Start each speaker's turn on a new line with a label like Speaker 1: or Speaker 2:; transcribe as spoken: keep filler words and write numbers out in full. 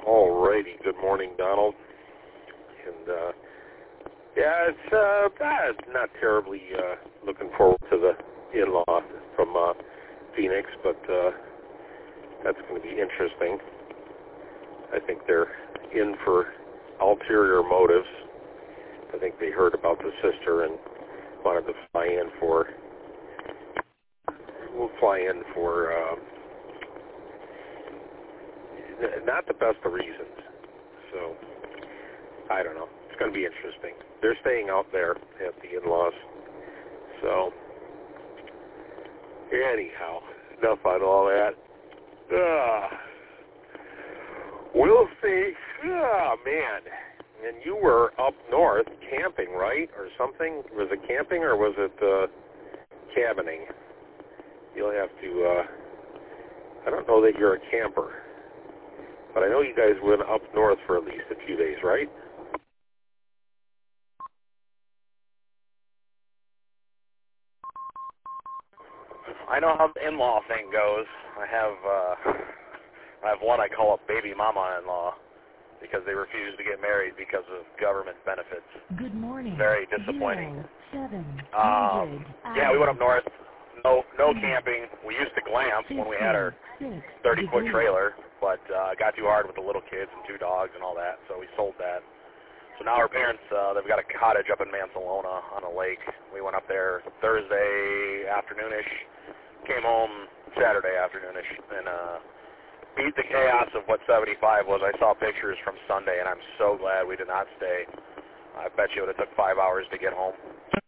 Speaker 1: All righty. Good morning, Donald. And, uh, yeah, it's uh, uh, not terribly uh, looking forward to the in-law from uh, Phoenix, but uh, that's going to be interesting. I think they're in for ulterior motives. I think they heard about the sister and wanted to fly in for, we'll fly in for, uh, not the best of reasons. So, I don't know. It's going to be interesting. They're staying out there at the in-laws. So, anyhow, enough on all that. Uh, we'll see. Oh, man. And you were up north camping, right? Or something? Was it camping or was it uh, cabining? You'll have to, uh, I don't know that you're a camper. But I know you guys went up north for at least a few days, right?
Speaker 2: I know how the in-law thing goes. I have uh, I have one I call a baby mama-in-law because they refuse to get married because of government benefits.
Speaker 3: Good morning.
Speaker 2: Very disappointing.
Speaker 3: Zero, seven,
Speaker 2: um, yeah, we went up north. No, no camping. We used to glamp when we had our thirty-foot trailer, but uh, got too hard with the little kids and two dogs and all that, so we sold that. So now our parents, uh, they've got a cottage up in Mansalona on a lake. We went up there Thursday afternoonish, came home Saturday afternoonish, and uh, beat the chaos of what seventy-five was. I saw pictures from Sunday, and I'm so glad we did not stay. I bet you it would have took five hours to get home.